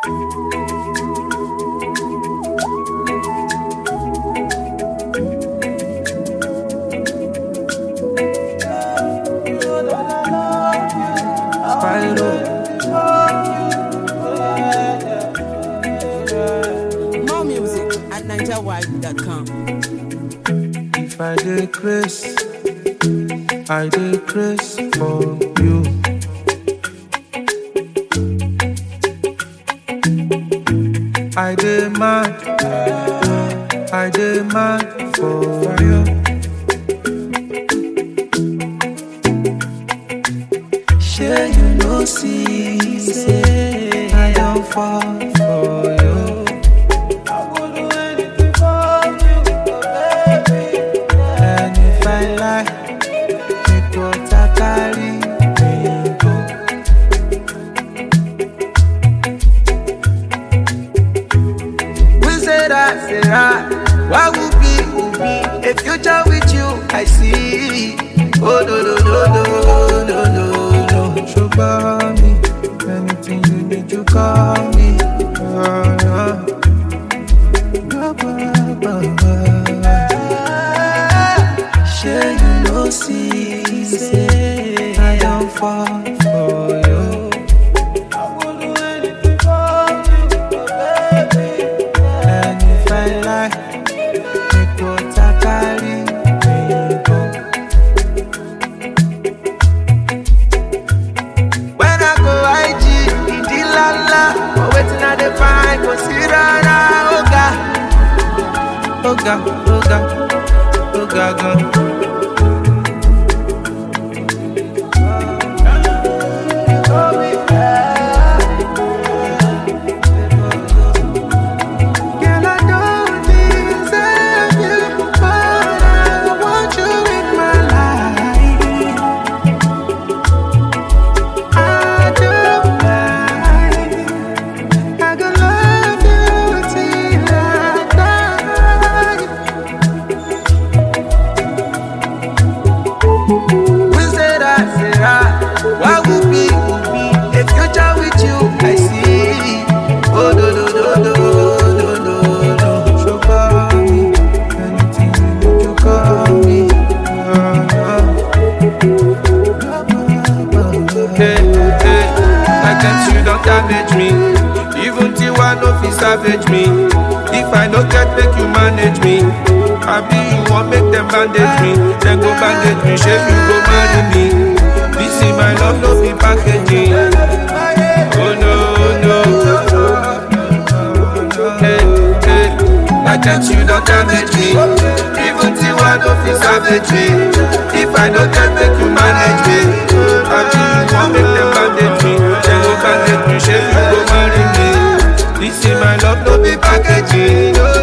More music at NigerWide.com. If I decrease, I decrease for you. I demand for you. Sure you know, see, say I don't fall for you. I would do anything for you, baby. And if I lie, it what I carry me go. We say that, what would be a future with you? I see. Oh no no no no no no no. Sugar me, anything you need, you call me. Sure you know, see, say I don't fall for you. I would do anything for you, baby. And if I lie, it what I carry me go. When I go IG, in the lala, but waiting at the fine, consider Oga, Oga, Oga, Oga, Oga. Girl, I don't deserve you, but I want you in my life. I don't mind. I gonna love you till I die. We say that, what would be a future with you? I see. Oh no no no no no no no. Sugar me, anything you need, you call me. Hey, hey, I guess you don't damage me. Even till one of you savage me. If I no get, make you manage me. Happy you won't make them bandage me. Then go bandage me, shape you go marry me. This is my love, no be packaging. Oh no no. Hey, hey, I guess you don't damage me. Even till one of you savage me. If I no get, make you manage me. Happy you won't make them bandage me. Then go bandage me, shape you go marry me. This is my love, no be packaging.